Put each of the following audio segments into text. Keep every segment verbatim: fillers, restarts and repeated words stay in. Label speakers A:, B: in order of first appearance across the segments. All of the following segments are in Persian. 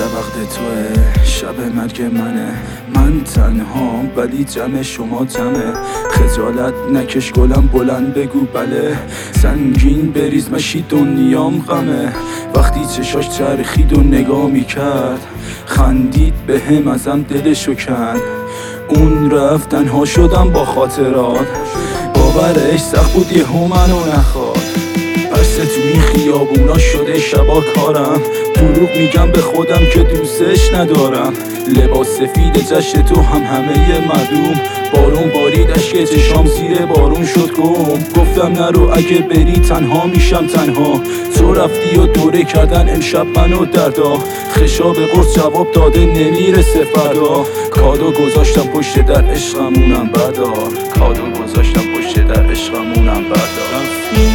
A: شب عقد توه، شب مرگ منه. من تنها ولی جمع شما جمعه. خجالت نکش گلم بلند بگو بله. سنگین بریز مشی دنیام غمه. وقتی چشاش چرخید و نگاه میکرد، خندید به هم ازم دلشو کند. اون رفت تنها شدم با خاطرات. باورش سخت بود یهو منو نخواد. پس تو این خیابونا شده شبا کارم. دروغ میگم به خودم که دوستش ندارم. لباس سفید جشن تو هم همه معدوم. بارون بارید اشک چشام زیر بارون شد گم. گفتم نرو اگه بری تنها میشم تنها. تو رفتی و دوره کردن امشب منو دردا. خشاب قرص جواب داده نمیرسه فردا. کادو گذاشتم پشت در عشقمونم بردار. کادو گذاشتم پشت در عشقمونم بردار.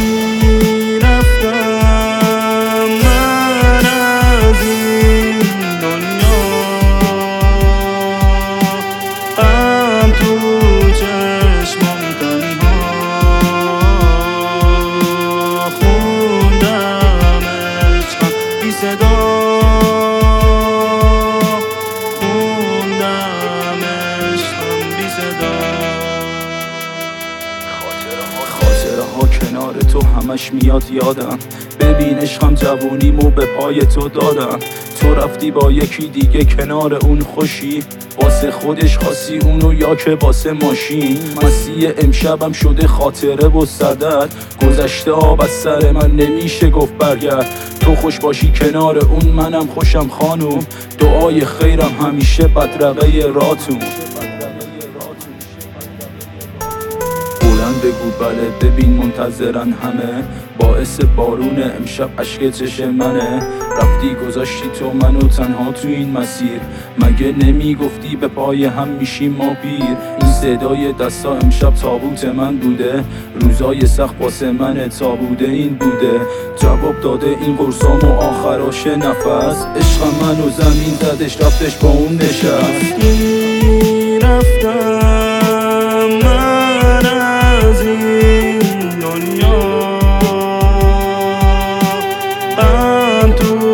A: خاطره ها کنار تو همش میاد یادم. ببین عشقم جوونیمو به پای تو دادم. تو رفتی با یکی دیگه کنار اون خوشی. واسه خودش خاصی اونو یا که واسه ماشین. مسیح امشبم شده خاطره و صدد. گذشته آب از سر من نمیشه گفت برگرد. تو خوش باشی کنار اون منم خوشم خانوم. دعای خیرم همیشه بدرقه راتون. بگو بله ببین منتظرن همه. باعث بارون امشب اشک چش منه. رفتی گذاشتی تو منو تنها تو این مسیر. مگه نمیگفتی به پای هم میشیم ما پیر. این صدای دستا امشب تابوت من بوده. روزای سخت واسه من تا بوده این بوده. جواب داده این قرصام و آخراش نفس. عشق منو زمین زدش رفتش با اون نشست.
B: رفتم دنیا غم تو